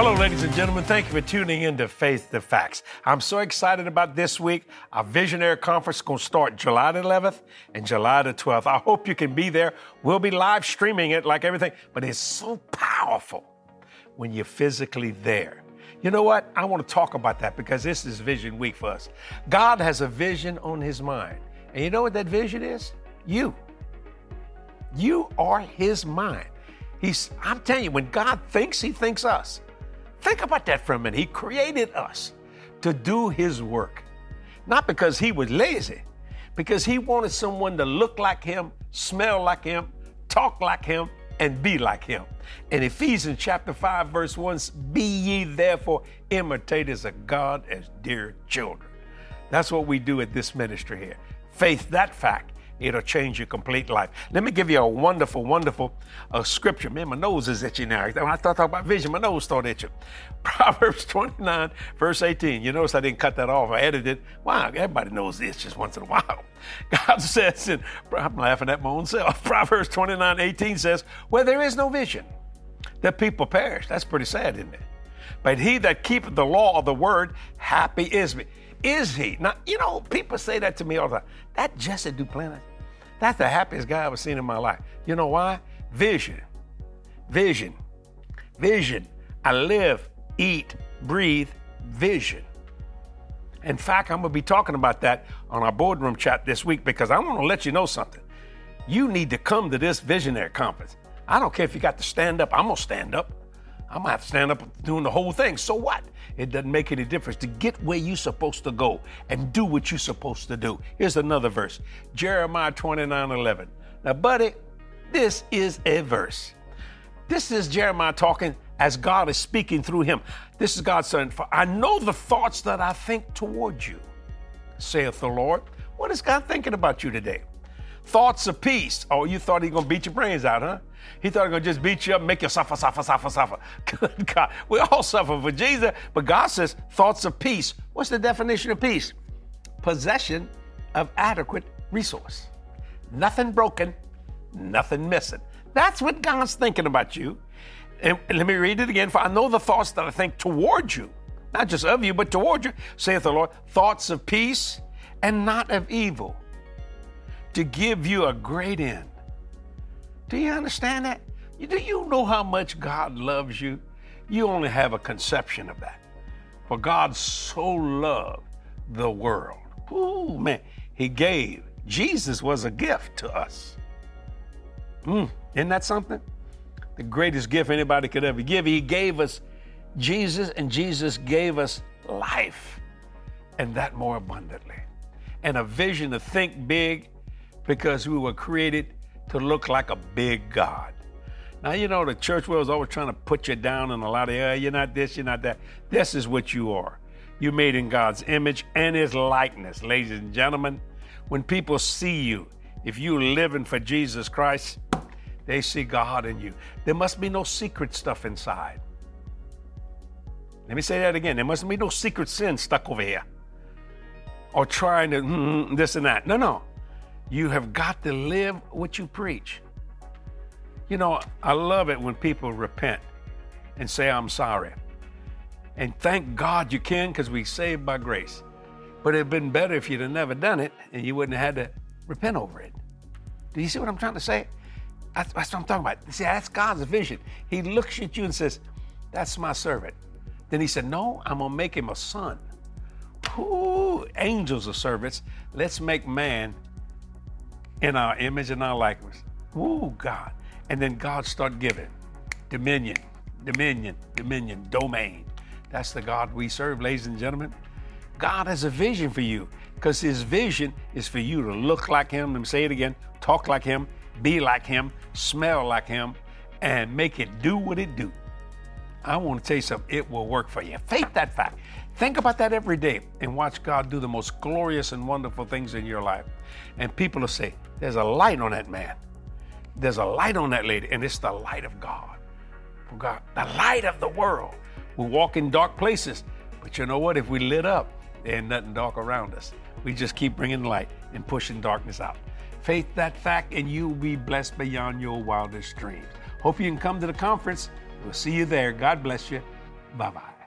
Hello, ladies and gentlemen. Thank you for tuning in to Faith to Facts. I'm so excited about this week. Our Visionary Conference is going to start July the 11th and July the 12th. I hope you can be there. We'll be live streaming it like everything, but it's so powerful when you're physically there. You know what? I want to talk about that because this is Vision Week for us. God has a vision on his mind. And you know what that vision is? You. You are his mind. I'm telling you, when God thinks, he thinks us. Think about that for a minute. He created us to do his work. Not because he was lazy, because he wanted someone to look like him, smell like him, talk like him, and be like him. In Ephesians chapter 5, verse 1, be ye therefore imitators of God as dear children. That's what we do at this ministry here. Faith, that fact, it'll change your complete life. Let me give you a wonderful, wonderful scripture. Man, my nose is itchy now. When I talk about vision, my nose started itching. Proverbs 29, verse 18. You notice I didn't cut that off. I edited it. Wow, everybody knows this just once in a while. God says, I'm laughing at my own self. Proverbs 29, 18 says, where there is no vision, the people perish. That's pretty sad, isn't it? But he that keepeth the law of the word, happy is he. Now, you know, people say that to me all the time. That Jesse Duplantis, that's the happiest guy I've ever seen in my life. You know why? Vision. Vision. Vision. I live, eat, breathe, vision. In fact, I'm going to be talking about that on our boardroom chat this week because I want to let you know something. You need to come to this visionary conference. I don't care if you got to stand up. I'm going to stand up. I'm going to have to stand up doing the whole thing. So what? It doesn't make any difference to get where you're supposed to go and do what you're supposed to do. Here's another verse, Jeremiah 29:11. Now, buddy, this is a verse. This is Jeremiah talking as God is speaking through him. This is God saying, for I know the thoughts that I think towards you, saith the Lord. What is God thinking about you today? Thoughts of peace. Oh, you thought he was going to beat your brains out, huh? He thought he was going to just beat you up and make you suffer. Good God. We all suffer for Jesus, but God says thoughts of peace. What's the definition of peace? Possession of adequate resource. Nothing broken, nothing missing. That's what God's thinking about you. And let me read it again. For I know the thoughts that I think towards you, not just of you, but toward you, saith the Lord, thoughts of peace and not of evil, to give you a great end. Do you understand that? Do you know how much God loves you? You only have a conception of that. For God so loved the world. Ooh, man, he gave. Jesus was a gift to us. Isn't that something? The greatest gift anybody could ever give. He gave us Jesus, and Jesus gave us life, and that more abundantly. And a vision to think big, because we were created to look like a big God. Now, you know, the church world is always trying to put you down in a lot of, you're not this, you're not that. This is what you are. You're made in God's image and his likeness. Ladies and gentlemen, when people see you, if you're living for Jesus Christ, they see God in you. There must be no secret stuff inside. Let me say that again. There must be no secret sin stuck over here or trying to this and that. No. You have got to live what you preach. You know, I love it when people repent and say, I'm sorry. And thank God you can, because we're saved by grace. But it'd been better if you'd have never done it and you wouldn't have had to repent over it. Do you see what I'm trying to say? That's what I'm talking about. See, that's God's vision. He looks at you and says, that's my servant. Then he said, no, I'm going to make him a son. Ooh, angels are servants. Let's make man in our image and our likeness. Ooh, God. And then God start giving dominion. That's the God we serve, ladies and gentlemen. God has a vision for you, because his vision is for you to look like him. Let me say it again. Talk like him, be like him, smell like him, and make it do what it do. I want to tell you something. It will work for you. Faith that fact. Think about that every day and watch God do the most glorious and wonderful things in your life. And people will say, there's a light on that man. There's a light on that lady, and it's the light of God. For God, the light of the world. We walk in dark places, but you know what? If we lit up, there ain't nothing dark around us. We just keep bringing light and pushing darkness out. Faith that fact, and you'll be blessed beyond your wildest dreams. Hope you can come to the conference. We'll see you there. God bless you. Bye-bye.